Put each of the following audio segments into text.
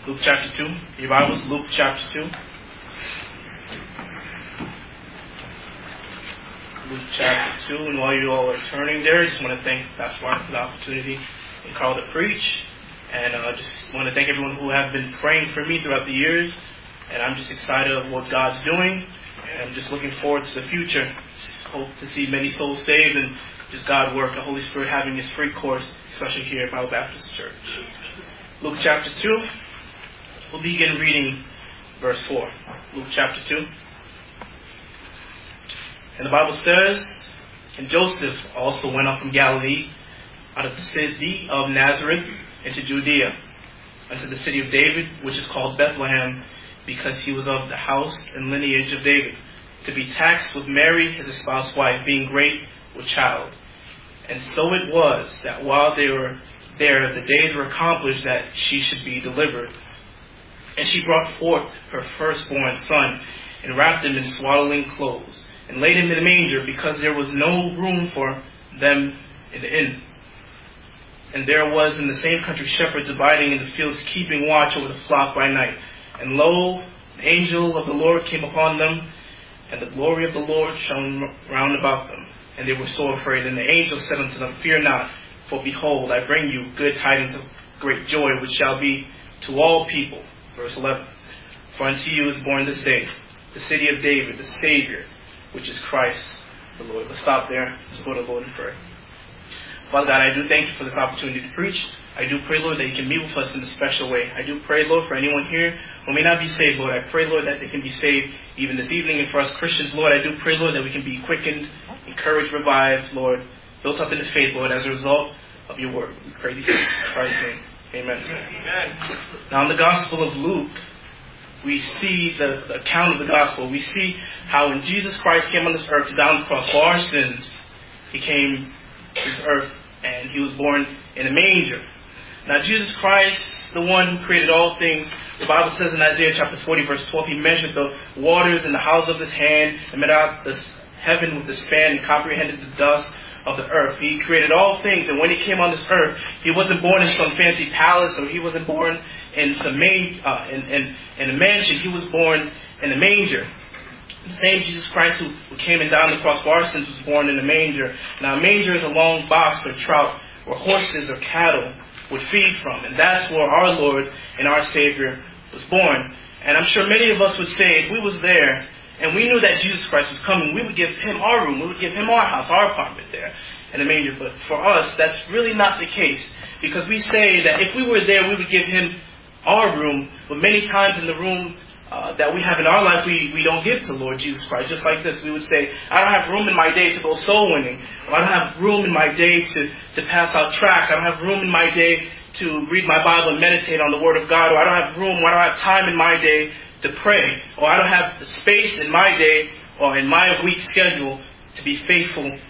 Luke chapter 2. Your Bibles, Luke chapter 2. Luke chapter 2. And while you all are turning there, I just want to thank Pastor Mark for the opportunity and Carl to preach. And I just want to thank everyone who have been praying for me throughout the years. And I'm just excited of what God's doing. And I'm just looking forward to the future. Just hope to see many souls saved and just God work, the Holy Spirit having His free course, especially here at Bible Baptist Church. Luke chapter 2. We'll begin reading verse 4. Luke chapter 2. And the Bible says, And Joseph also went up from Galilee, out of the city of Nazareth, into Judea, unto the city of David, which is called Bethlehem, because he was of the house and lineage of David, to be taxed with Mary, his espoused wife, being great with child. And so it was, that while they were there, the days were accomplished that she should be delivered. And she brought forth her firstborn son, and wrapped him in swaddling clothes, and laid him in a manger, because there was no room for them in the inn. And there was in the same country shepherds abiding in the fields, keeping watch over the flock by night. And lo, the angel of the Lord came upon them, and the glory of the Lord shone round about them. And they were so afraid. And the angel said unto them, Fear not, for behold, I bring you good tidings of great joy, which shall be to all people. Verse 11. For unto you is born this day the city of David, the Savior, which is Christ the Lord. Let's stop there. Let's go to the Lord and pray. Father God, I do thank you for this opportunity to preach. I do pray, Lord, that you can meet with us in a special way. I do pray, Lord, for anyone here who may not be saved, Lord. I pray, Lord, that they can be saved even this evening. And for us Christians, Lord, I do pray, Lord, that we can be quickened, encouraged, revived, Lord, built up in the faith, Lord, as a result of your word. We pray these things in Christ's name. Amen. Amen. Now, in the Gospel of Luke, we see the account of the Gospel. We see how when Jesus Christ came on this earth to die on the cross for our sins, He came to this earth and He was born in a manger. Now, Jesus Christ, the one who created all things, the Bible says in Isaiah chapter 40, verse 12, He measured the waters in the hollows of His hand and made out the heaven with the span and comprehended the dust of the earth. He created all things, and when He came on this earth, He wasn't born in some fancy palace, or He wasn't born in some in a mansion. He was born in a manger. The same Jesus Christ who came and died on the cross for our sins was born in a manger. Now, a manger is a long box or trough where horses or cattle would feed from, and that's where our Lord and our Savior was born. And I'm sure many of us would say, if we was there and we knew that Jesus Christ was coming, we would give Him our room, we would give Him our house, our apartment there in the manger. But for us, that's really not the case, because we say that if we were there, we would give Him our room, but many times in the room that we have in our life, we don't give to Lord Jesus Christ. Just like this, we would say, I don't have room in my day to go soul winning, or I don't have room in my day to pass out tracts, I don't have room in my day to read my Bible and meditate on the Word of God, or I don't have room, or I don't have time in my day to pray, or I don't have the space in my day or in my week schedule to be faithful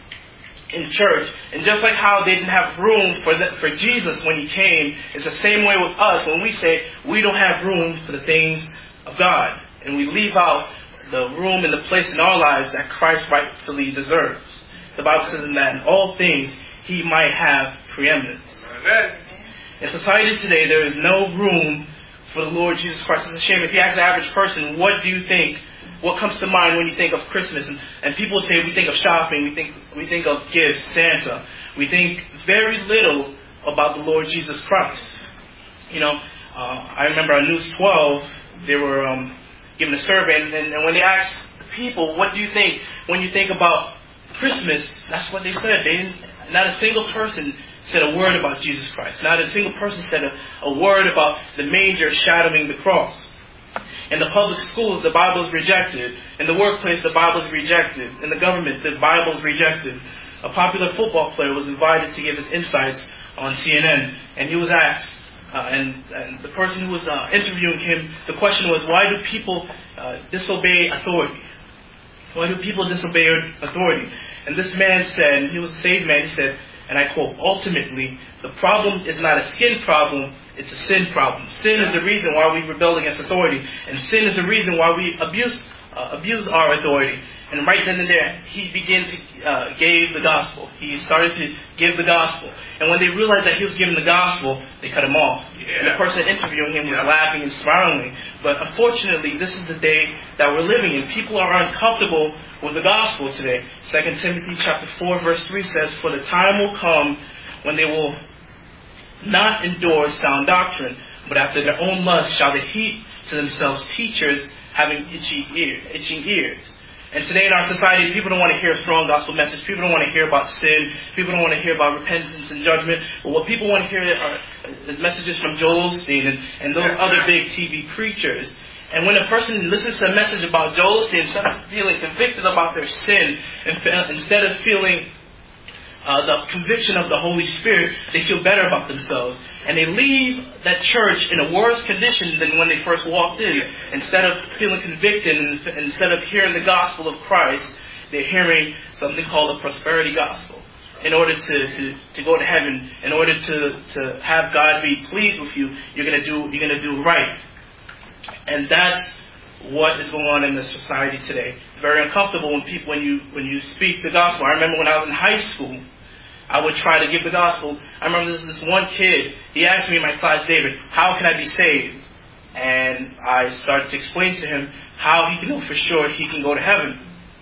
in church. And just like how they didn't have room for Jesus when He came, it's the same way with us when we say we don't have room for the things of God, and we leave out the room and the place in our lives that Christ rightfully deserves. The Bible says that in all things He might have preeminence. Amen. In society today, there is no room for the Lord Jesus Christ. It's a shame. If you ask the average person, what do you think? What comes to mind when you think of Christmas? And people say we think of shopping, we think of gifts, Santa. We think very little about the Lord Jesus Christ. You know, I remember on News 12, they were given a survey, and when they asked people, what do you think when you think about Christmas? That's what they said. Not a single person said a word about Jesus Christ. Not a single person said a word about the manger shadowing the cross. In the public schools, the Bible is rejected. In the workplace, the Bible is rejected. In the government, the Bible is rejected. A popular football player was invited to give his insights on CNN, and he was asked, and the person who was interviewing him, the question was, why do people disobey authority? Why do people disobey authority? And this man said, and he was a saved man, he said, and I quote, ultimately, the problem is not a skin problem, it's a sin problem. Sin is the reason why we rebel against authority, and sin is the reason why we abuse our authority. And right then and there, he began to give the gospel. He started to give the gospel. And when they realized that he was giving the gospel, they cut him off. Yeah. And the person interviewing him was laughing and smiling. But unfortunately, this is the day that we're living in. People are uncomfortable with the gospel today. 2 Timothy chapter 4, verse 3 says, "For the time will come when they will not endure sound doctrine, but after their own lust shall they heap to themselves teachers having itching ears." And today in our society, people don't want to hear a strong gospel message. People don't want to hear about sin. People don't want to hear about repentance and judgment. But what people want to hear is messages from Joel Osteen and those other big TV preachers. And when a person listens to a message about Joel Osteen, instead of feeling convicted about their sin, instead of feeling the conviction of the Holy Spirit, they feel better about themselves. And they leave that church in a worse condition than when they first walked in. Instead of feeling convicted and instead of hearing the gospel of Christ, they're hearing something called a prosperity gospel. In order to go to heaven, in order to have God be pleased with you, you're gonna do right. And that's what is going on in the society today. It's very uncomfortable when you speak the gospel. I remember when I was in high school, I would try to give the gospel. I remember this one kid, he asked me in my class, "David, how can I be saved?" And I started to explain to him how he can know for sure he can go to heaven.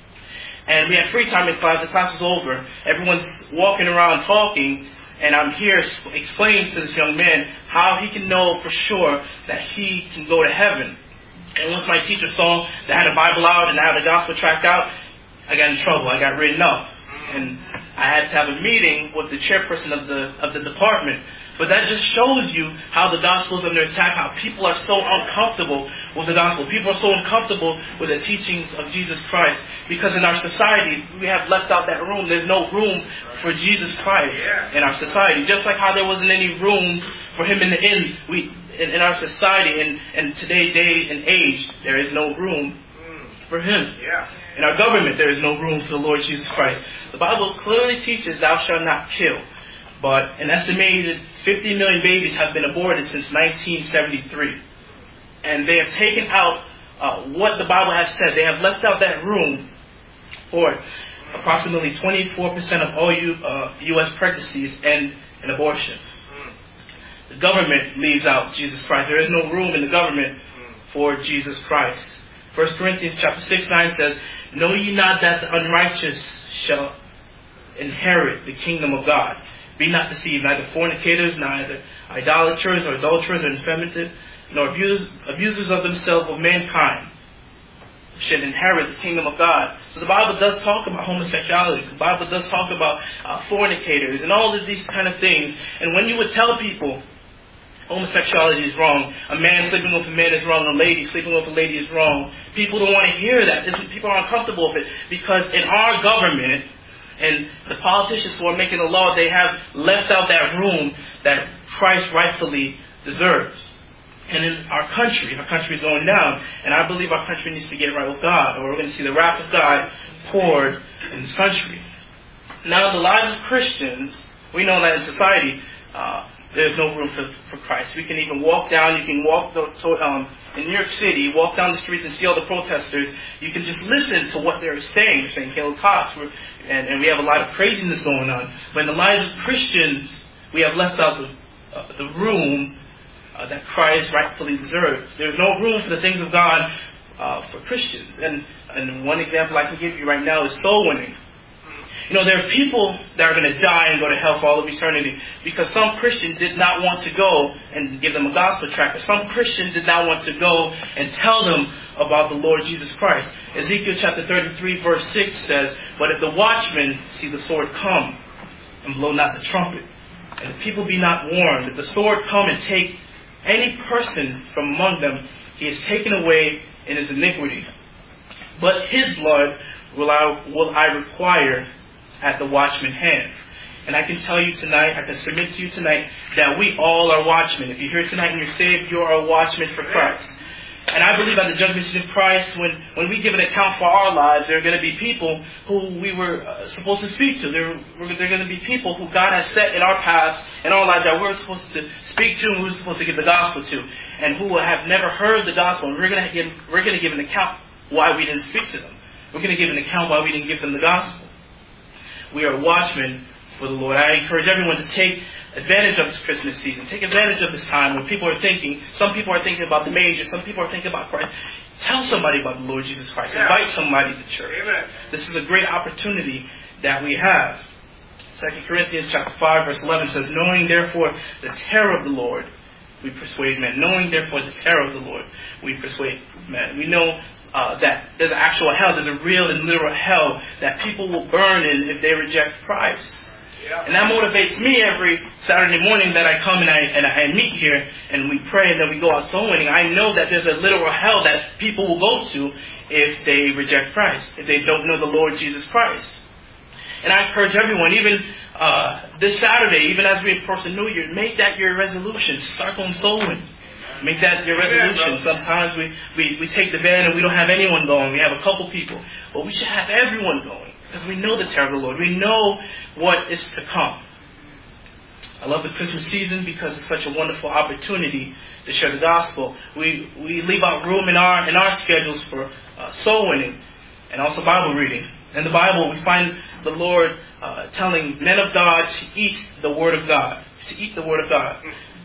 And we had free time in class. The class was over. Everyone's walking around talking, and I'm here explaining to this young man how he can know for sure that he can go to heaven. And once my teacher saw that I had a Bible out and I had a gospel tract out, I got in trouble. I got written up. And I had to have a meeting with the chairperson of the department. But that just shows you how the gospel is under attack, how people are so uncomfortable with the gospel. People are so uncomfortable with the teachings of Jesus Christ. Because in our society, we have left out that room. There's no room for Jesus Christ in our society. Just like how there wasn't any room for him in the end. In our society, in today's day and age, there is no room for him. In our government, there is no room for the Lord Jesus Christ. The Bible clearly teaches, "Thou shalt not kill." But an estimated 50 million babies have been aborted since 1973. And they have taken out what the Bible has said. They have left out that room for it. Approximately 24% of all U.S. pregnancies end in abortion. The government leaves out Jesus Christ. There is no room in the government for Jesus Christ. 1 Corinthians chapter 6:9 says, "Know ye not that the unrighteous shall inherit the kingdom of God? Be not deceived, neither fornicators, neither idolaters or adulterers or effeminate, nor abusers of themselves of mankind should inherit the kingdom of God." So the Bible does talk about homosexuality. The Bible does talk about fornicators and all of these kind of things. And when you would tell people homosexuality is wrong, a man sleeping with a man is wrong, a lady sleeping with a lady is wrong, people don't want to hear that. People are uncomfortable with it because in our government and the politicians who are making the law, they have left out that room that Christ rightfully deserves. And in our country is going down, and I believe our country needs to get right with God, or we're going to see the wrath of God poured in this country. Now, in the lives of Christians, we know that in society, there's no room for Christ. We can even walk down, you can walk in New York City, walk down the streets and see all the protesters. You can just listen to what they're saying. They're saying, "Hail Cox," and we have a lot of craziness going on. But in the lives of Christians, we have left out the room that Christ rightfully deserves. There's no room for the things of God for Christians. And one example I can give you right now is soul winning. You know, there are people that are going to die and go to hell for all of eternity because some Christian did not want to go and give them a gospel tract. Or some Christian did not want to go and tell them about the Lord Jesus Christ. Ezekiel chapter 33 verse 6 says, "But if the watchmen see the sword come and blow not the trumpet, and the people be not warned, if the sword come and take any person from among them, he is taken away in his iniquity. But his blood will I require at the watchman's hand." And I can tell you tonight, I can submit to you tonight, that we all are watchmen. If you're here tonight and you're saved, you are a watchman for Christ. And I believe at the judgment seat of Christ, when we give an account for our lives, there are going to be people who we were supposed to speak to. There are going to be people who God has set in our paths, in our lives, that we're supposed to speak to and we're supposed to give the gospel to. And who have never heard the gospel. And we're going to give an account why we didn't speak to them. We're going to give an account why we didn't give them the gospel. We are watchmen for the Lord. I encourage everyone to take advantage of this Christmas season. Take advantage of this time when people are thinking, some people are thinking about the manger, some people are thinking about Christ. Tell somebody about the Lord Jesus Christ. Invite somebody to church. Amen. This is a great opportunity that we have. 2 Corinthians chapter 5 verse 11 says, knowing therefore the terror of the Lord, we persuade men. Knowing therefore the terror of the Lord, we persuade men. We know that there's an actual hell, there's a real and literal hell that people will burn in if they reject Christ. And that motivates me every Saturday morning that I come and I meet here and we pray and then we go out soul winning. I know that there's a literal hell that people will go to if they reject Christ, if they don't know the Lord Jesus Christ. And I encourage everyone, even this Saturday, even as we approach the New Year, make that your resolution. Start going soul winning. Make that your resolution. Sometimes we take the van and we don't have anyone going. We have a couple people. But we should have everyone going. Because we know the terror of the Lord. We know what is to come. I love the Christmas season because it's such a wonderful opportunity to share the gospel. We leave out room in our schedules for soul winning and also Bible reading. In the Bible, we find the Lord telling men of God to eat the Word of God. To eat the Word of God.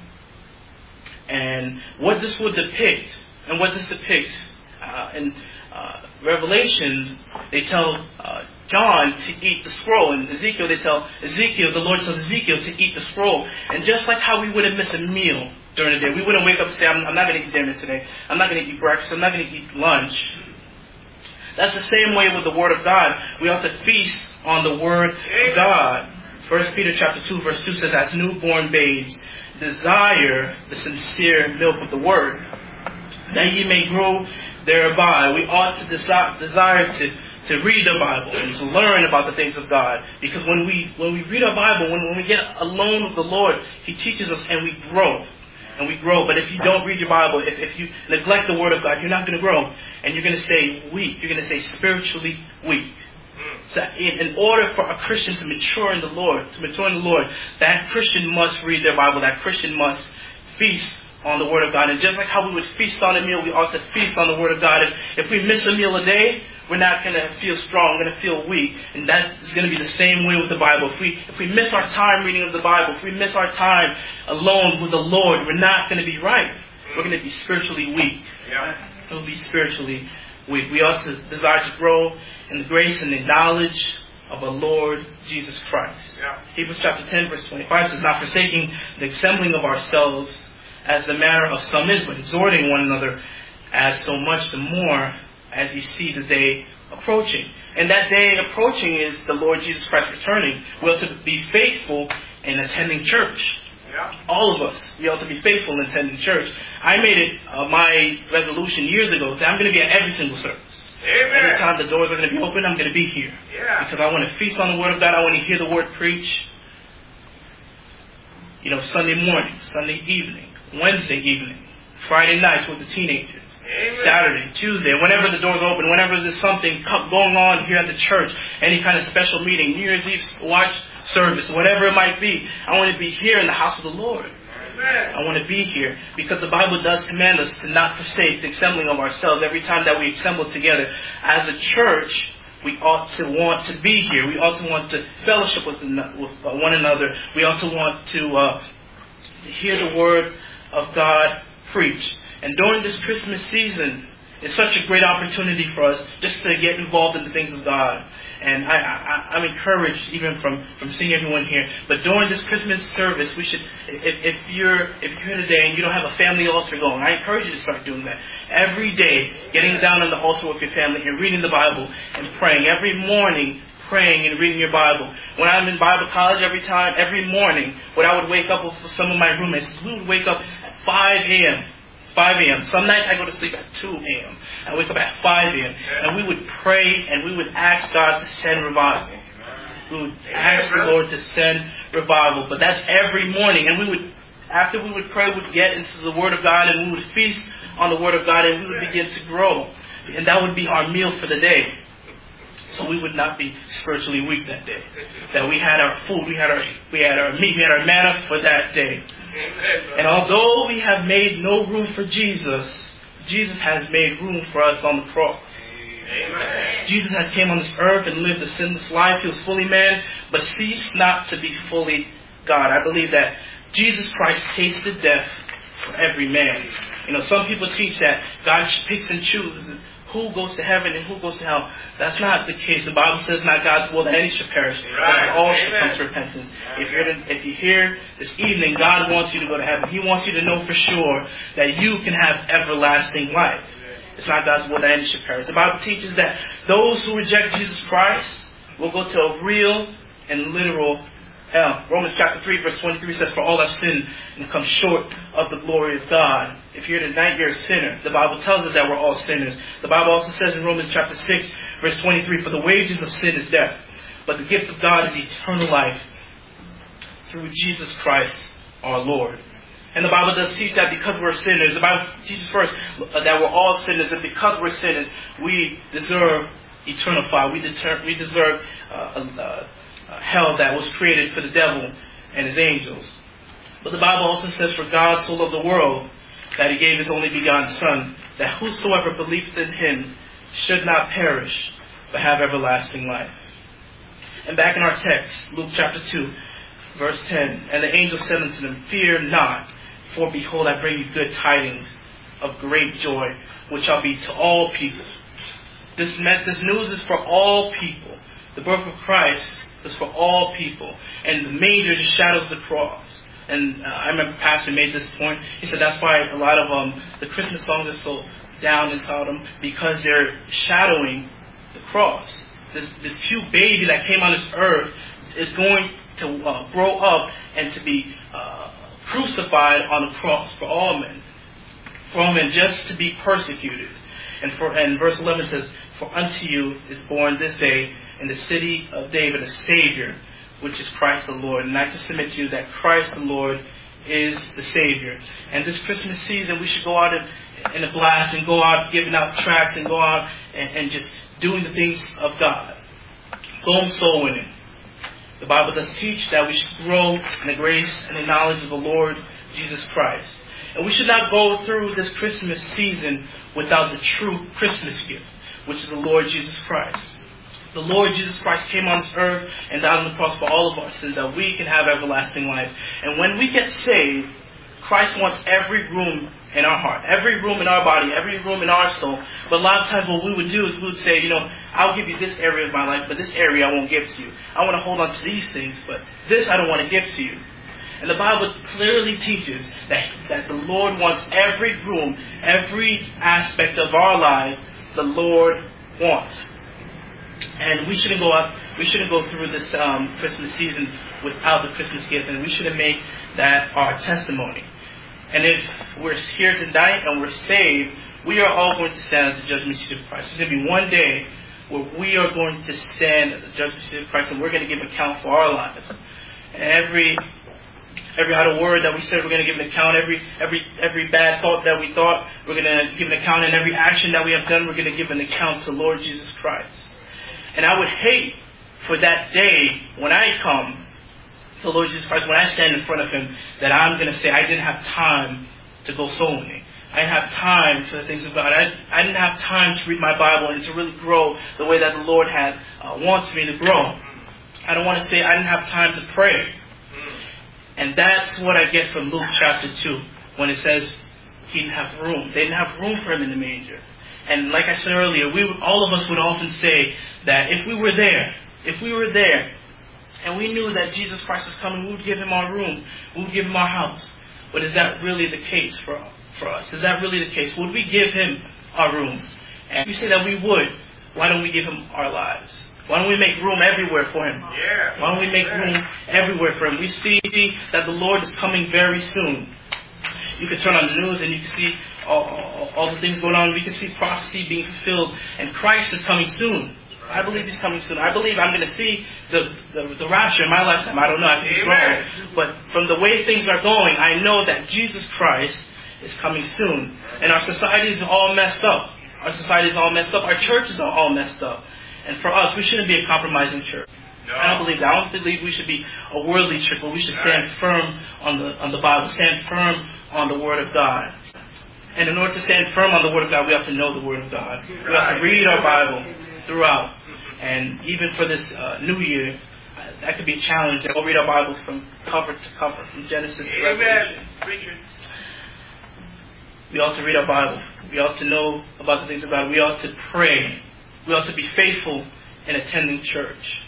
And what this would depict, and what this depicts in Revelations, they tell John to eat the scroll. In Ezekiel, the Lord tells Ezekiel to eat the scroll. And just like how we wouldn't miss a meal during the day, we wouldn't wake up and say, I'm not going to eat dinner today. I'm not going to eat breakfast. I'm not going to eat lunch. That's the same way with the Word of God. We ought to feast on the Word of God. 1 Peter chapter 2 verse 2 says, as newborn babes, desire the sincere milk of the Word, that ye may grow thereby. We ought to desire to read the Bible and to learn about the things of God. Because when we read our Bible, when we get alone with the Lord, He teaches us and we grow. And we grow. But if you don't read your Bible, if you neglect the Word of God, you're not going to grow. And you're going to stay weak. You're going to stay spiritually weak. So in order for a Christian to mature in the Lord, that Christian must read their Bible. That Christian must feast on the Word of God. And just like how we would feast on a meal, we ought to feast on the Word of God. If we miss a meal a day, we're not going to feel strong. We're going to feel weak. And that is going to be the same way with the Bible. If we miss our time reading of the Bible, if we miss our time alone with the Lord, we're not going to be right. We're going to be spiritually weak. We'll be spiritually weak. We ought to desire to grow in the grace and the knowledge of our Lord Jesus Christ. Hebrews chapter 10 verse 25 says, not forsaking the assembling of ourselves as the manner of some is, but exhorting one another as so much the more as you see the day approaching. And that day approaching is the Lord Jesus Christ returning. We ought to be faithful in attending church. All of us, we ought to be faithful in attending church. I made it my resolution years ago that I'm going to be at every single service. Amen. Every time the doors are going to be open, I'm going to be here. Because I want to feast on the Word of God. I want to hear the Word preached. Sunday morning, Sunday evening, Wednesday evening, Friday nights with the teenagers. Amen. Saturday, Tuesday, whenever the doors open, whenever there's something going on here at the church, any kind of special meeting, New Year's Eve watch service, whatever it might be, I want to be here in the house of the Lord. Amen. I want to be here because the Bible does command us to not forsake the assembling of ourselves. Every time that we assemble together as a church, we ought to want to be here. We ought to want to fellowship with one another. We ought to want to hear the Word of God preached. And during this Christmas season, it's such a great opportunity for us just to get involved in the things of God. And I'm encouraged even from seeing everyone here. But during this Christmas service, we should, if you're here today and you don't have a family altar going, I encourage you to start doing that. Every day, getting down on the altar with your family and reading the Bible and praying. Every morning, praying and reading your Bible. When I'm in Bible college, every morning, when I would wake up with some of my roommates, we would wake up at 5 a.m. 5 a.m. Some nights I go to sleep at 2 a.m. I wake up at 5 a.m. And we would pray and we would ask God to send revival. We would ask the Lord to send revival. But that's every morning. And after we would pray, we'd get into the Word of God and we would feast on the Word of God and we would begin to grow. And that would be our meal for the day. So we would not be spiritually weak that day. That we had our food, we had our meat, we had our manna for that day. And although we have made no room for Jesus, Jesus has made room for us on the cross. Amen. Jesus has came on this earth and lived a sinless life. He was fully man, but ceased not to be fully God. I believe that Jesus Christ tasted death for every man. Some people teach that God picks and chooses who goes to heaven and who goes to hell. That's not the case. The Bible says not God's will that any should perish, but that all should come to repentance. If you're here this evening, God wants you to go to heaven. He wants you to know for sure that you can have everlasting life. It's not God's will that any should perish. The Bible teaches that those who reject Jesus Christ will go to a real and literal hell. Romans chapter 3 verse 23 says, for all have sinned and come short of the glory of God. If you're tonight, you're a sinner. The Bible tells us that we're all sinners. The Bible also says in Romans chapter 6 verse 23, for the wages of sin is death, but the gift of God is eternal life through Jesus Christ our Lord. And the Bible does teach that because we're sinners, the Bible teaches first that we're all sinners, and because we're sinners, we deserve eternal fire. We deserve hell that was created for the devil and his angels. But the Bible also says, for God so loved the world that he gave his only begotten Son, that whosoever believeth in him should not perish, but have everlasting life. And back in our text, Luke chapter 2, verse 10, and the angel said unto them, fear not, for behold, I bring you good tidings of great joy, which shall be to all people. This news is for all people. The birth of Christ is for all people. And the manger just shadows the cross. And I remember Pastor made this point. He said that's why a lot of the Christmas songs are so down inside them, because they're shadowing the cross. This cute baby that came on this earth is going to grow up and to be crucified on the cross for all men. For all men, just to be persecuted. And verse 11 says, for unto you is born this day in the city of David a Savior, which is Christ the Lord. And I just submit to you that Christ the Lord is the Savior. And this Christmas season, we should go out in a blast and go out giving out tracts and go out and just doing the things of God. Go and soul winning. The Bible does teach that we should grow in the grace and the knowledge of the Lord Jesus Christ. And we should not go through this Christmas season without the true Christmas gift, which is the Lord Jesus Christ. The Lord Jesus Christ came on this earth and died on the cross for all of our sins, that we can have everlasting life. And when we get saved, Christ wants every room in our heart, every room in our body, every room in our soul. But a lot of times what we would do is we would say, I'll give you this area of my life, but this area I won't give to you. I want to hold on to these things, but this I don't want to give to you. And the Bible clearly teaches that the Lord wants every room, every aspect of our lives, the Lord wants. And we shouldn't go through this Christmas season without the Christmas gift, and we shouldn't make that our testimony. And if we're here tonight and we're saved, we are all going to stand at the judgment seat of Christ. There's going to be one day where we are going to stand at the judgment seat of Christ, and we're going to give account for our lives. And every idle word that we said, we're going to give an account. Every bad thought that we thought, we're going to give an account. And every action that we have done, we're going to give an account to Lord Jesus Christ. And I would hate for that day when I come to Lord Jesus Christ, when I stand in front of Him, that I'm going to say I didn't have time to go soul winning. I didn't have time for the things of God. I didn't have time to read my Bible and to really grow the way that the Lord had wants me to grow. I don't want to say I didn't have time to pray. And that's what I get from Luke chapter 2 when it says He didn't have room. They didn't have room for Him in the manger. And like I said earlier, all of us would often say that if we were there, and we knew that Jesus Christ was coming, we would give Him our room, we would give Him our house. But is that really the case for us? Is that really the case? Would we give Him our room? And if you say that we would, why don't we give Him our lives? Why don't we make room everywhere for Him? Why don't we make room everywhere for Him? We see that the Lord is coming very soon. You can turn on the news and you can see all the things going on. We can see prophecy being fulfilled. And Christ is coming soon. I believe He's coming soon. I believe I'm going to see the rapture in my lifetime. I don't know. I think wrong. But from the way things are going, I know that Jesus Christ is coming soon. And our societies are all messed up. Our societies are all messed up. Our churches are all messed up. And for us, we shouldn't be a compromising church. No. I don't believe that. I don't believe we should be a worldly church, but we should stand firm on the Bible, stand firm on the Word of God. And in order to stand firm on the Word of God, we have to know the Word of God. We have to read our Bible throughout. And even for this new year, that could be a challenge. We'll read our Bible from cover to cover, from Genesis to Revelation. We ought to read our Bible. We ought to know about the things of God. We ought to pray. We ought to be faithful in attending church.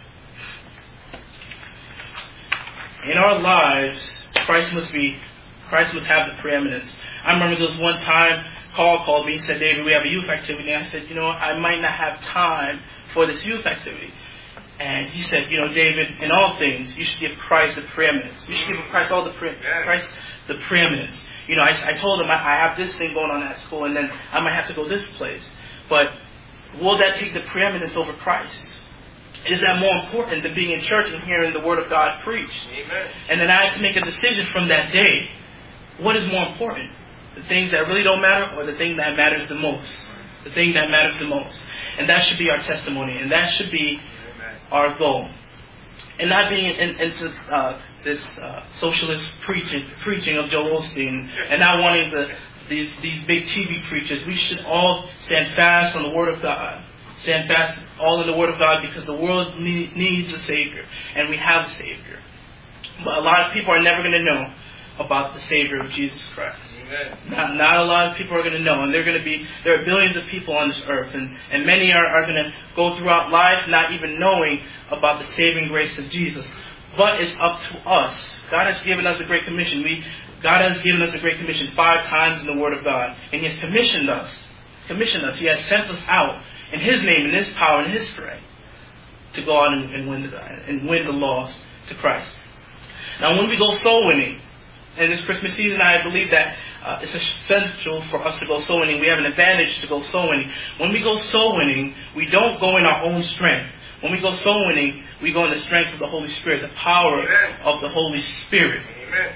In our lives, Christ must have the preeminence. I remember there was one time, Carl called me and said, David, we have a youth activity. And I said, I might not have time for this youth activity. And he said, David, in all things, you should give Christ the preeminence. You should give Christ Christ the preeminence. I told him I have this thing going on at school, and then I might have to go this place. But will that take the preeminence over Christ? Is that more important than being in church and hearing the Word of God preached? Amen. And then I had to make a decision from that day. What is more important? The things that really don't matter, or the thing that matters the most? The thing that matters the most. And that should be our testimony. And that should be our goal. And not being into this socialist preaching of Joel Osteen, and not wanting these big TV preachers. We should all stand fast on the Word of God. Stand fast all in the Word of God, because the world needs a Savior. And we have a Savior. But a lot of people are never going to know about the Savior of Jesus Christ. Amen. Not a lot of people are going to know. And there are billions of people on this earth. And many are going to go throughout life not even knowing about the saving grace of Jesus. But it's up to us. God has given us a great commission. God has given us a great commission 5 times in the Word of God. And He has commissioned us. He has sent us out in His name, in His power, in His strength, to go out and win the lost to Christ. Now, when we go soul winning in this Christmas season, I believe that it's essential for us to go soul winning. We have an advantage to go soul winning. When we go soul winning, we don't go in our own strength. When we go soul winning, we go in the strength of the Holy Spirit, the power Amen. Of the Holy Spirit. Amen.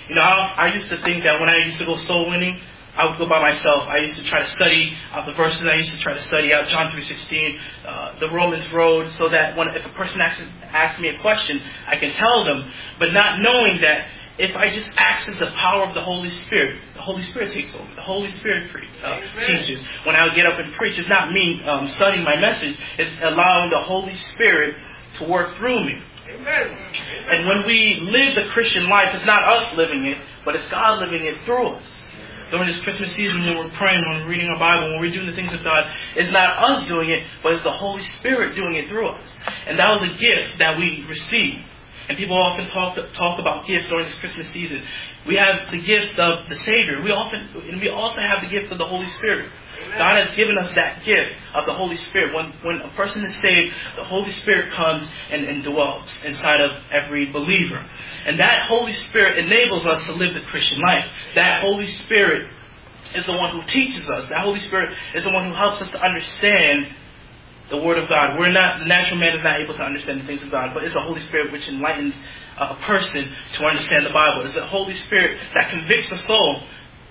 I used to think that when I used to go soul winning, I would go by myself. I used to try to study out the verses. I used to try to study out John 3:16, the Romans road, so that if a person asks me a question, I can tell them, but not knowing that if I just access the power of the Holy Spirit takes over. The Holy Spirit teaches. When I get up and preach, it's not me studying my message. It's allowing the Holy Spirit to work through me. Amen. And when we live the Christian life, it's not us living it, but it's God living it through us. During this Christmas season, when we're praying, when we're reading our Bible, when we're doing the things of God, it's not us doing it, but it's the Holy Spirit doing it through us. And that was a gift that we received. And people often talk about gifts during this Christmas season. We have the gift of the Savior. We also have the gift of the Holy Spirit. Amen. God has given us that gift of the Holy Spirit. When a person is saved, the Holy Spirit comes and dwells inside of every believer. And that Holy Spirit enables us to live the Christian life. That Holy Spirit is the one who teaches us. That Holy Spirit is the one who helps us to understand the Word of God. The natural man is not able to understand the things of God, but it's the Holy Spirit which enlightens a person to understand the Bible. It's the Holy Spirit that convicts the soul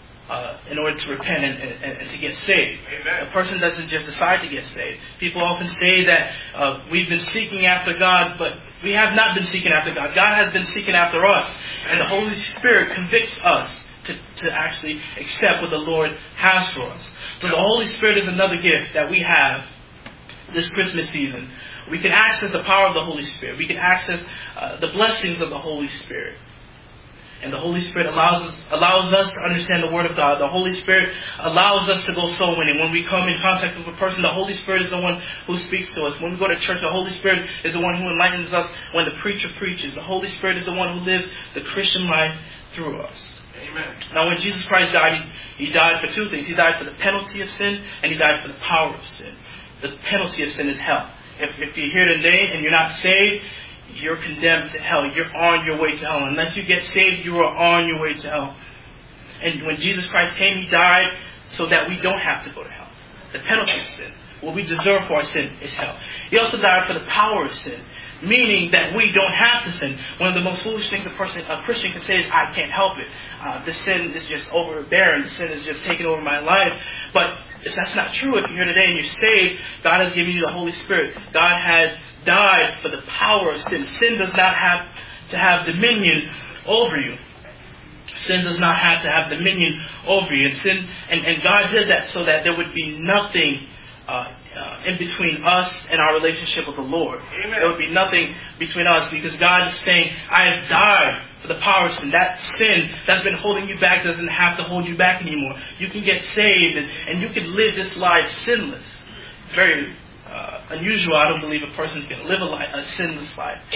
in order to repent and to get saved. Amen. A person doesn't just decide to get saved. People often say that we've been seeking after God, but we have not been seeking after God. God has been seeking after us, and the Holy Spirit convicts us to actually accept what the Lord has for us. So the Holy Spirit is another gift that we have this Christmas season. We can access the power of the Holy Spirit. We can access the blessings of the Holy Spirit. And the Holy Spirit allows us to understand the Word of God. The Holy Spirit allows us to go soul winning. When we come in contact with a person, the Holy Spirit is the one who speaks to us. When we go to church, the Holy Spirit is the one who enlightens us when the preacher preaches. The Holy Spirit is the one who lives the Christian life through us. Amen. Now, when Jesus Christ died, He died for 2 things. He died for the penalty of sin, and He died for the power of sin. The penalty of sin is hell. If you're here today and you're not saved, you're condemned to hell. You're on your way to hell. Unless you get saved, you are on your way to hell. And when Jesus Christ came, He died so that we don't have to go to hell. The penalty of sin, what we deserve for our sin, is hell. He also died for the power of sin, meaning that we don't have to sin. One of the most foolish things a Christian can say is, I can't help it. The sin is just overbearing. The sin is just taking over my life. But if that's not true, if you're here today and you're saved, God has given you the Holy Spirit. God has died for the power of sin. Sin does not have to have dominion over you. Sin does not have to have dominion over you. And God did that so that there would be nothing in between us and our relationship with the Lord. Amen. There would be nothing between us, because God is saying, I have died for the power of sin. That sin that's been holding you back doesn't have to hold you back anymore. You can get saved and you can live this life sinless. It's very unusual. I don't believe a person can live a sinless life.